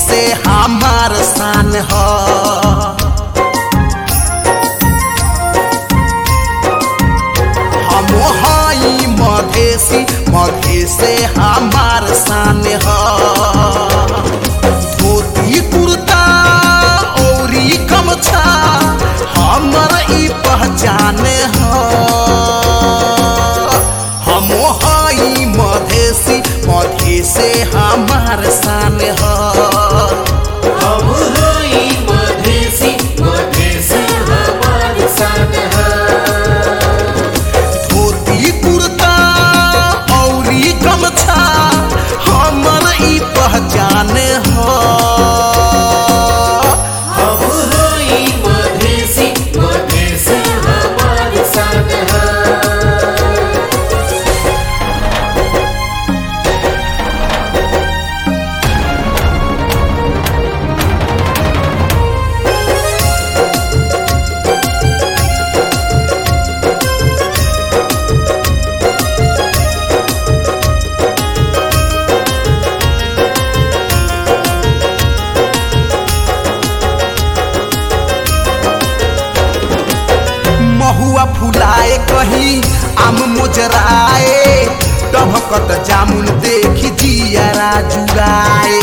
से हमार शान हो। हम हई मधेसी से हमार शान हो। धोती कुर्ता औरी गमछा हमर ई पहचान हो। हम हई मधेसी से हमार शान हो। हम हई मधेसी से हमार शान हो। धोती कुर्ता औरी गमछा हमर ई पहचान हो। हम हई मधेसी से हमार शान हो। महुआ फुलाए कहीं आम मोजराए टभकत जामुन देखी जियरा जुगाए।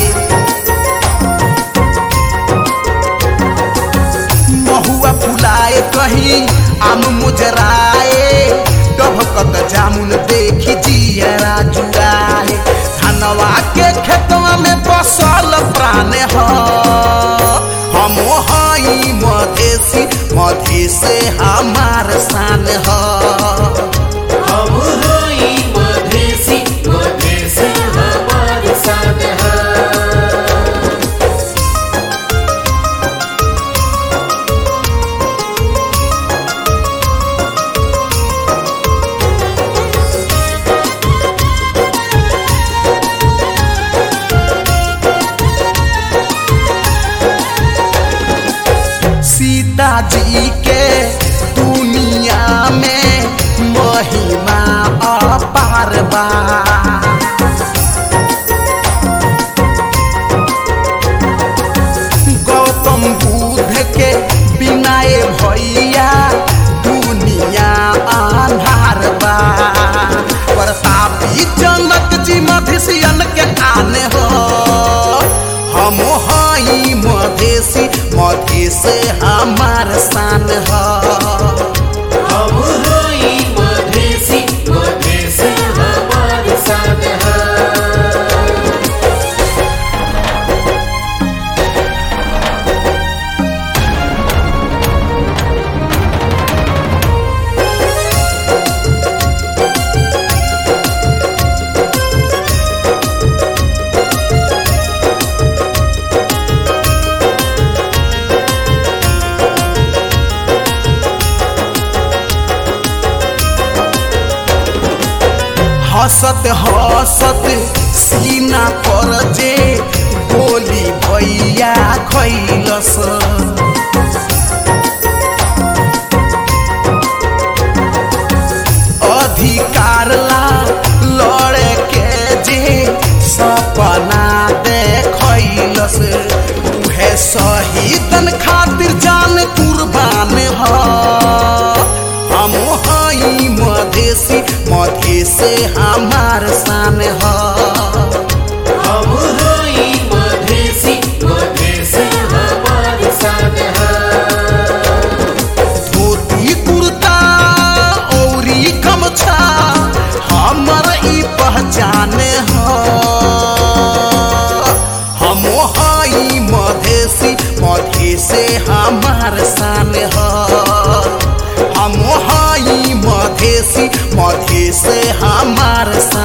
महुआ फुलाए कहीं आम मोजराए टभकत जामुन देखी जियरा जुगाए। धनवा के खेतवा में बसल प्राण हो। हम हई मधेसी से हमार शान हो। हम हई मधेसी से हमार शान हो। सीता जी के दुनिया में महिमा अपार बा। गौतम बुद्ध के बिनाए भैया दुनिया अन्हार बा। प्रतापी जनक जी मधेसियन के आने हो। हम हई मधेसी से हमार शान हो। हम हई मधेसी से हमार शान हो। हसत हसत सीना पर जे गोली भैया खैलस। अधिकार ला लड़े के जे सपना देखैलस। उहे शहीदन खातिर जान कुर्बान हो। हम हई मधेसी से हमार शान हो। हम हई मधेसी से हमार शान हो। धोती कुर्ता औरी गमछा हमर ई पहचान हो। हम हई मधेसी से हमार शान हो। हम हई मधेसी से हमार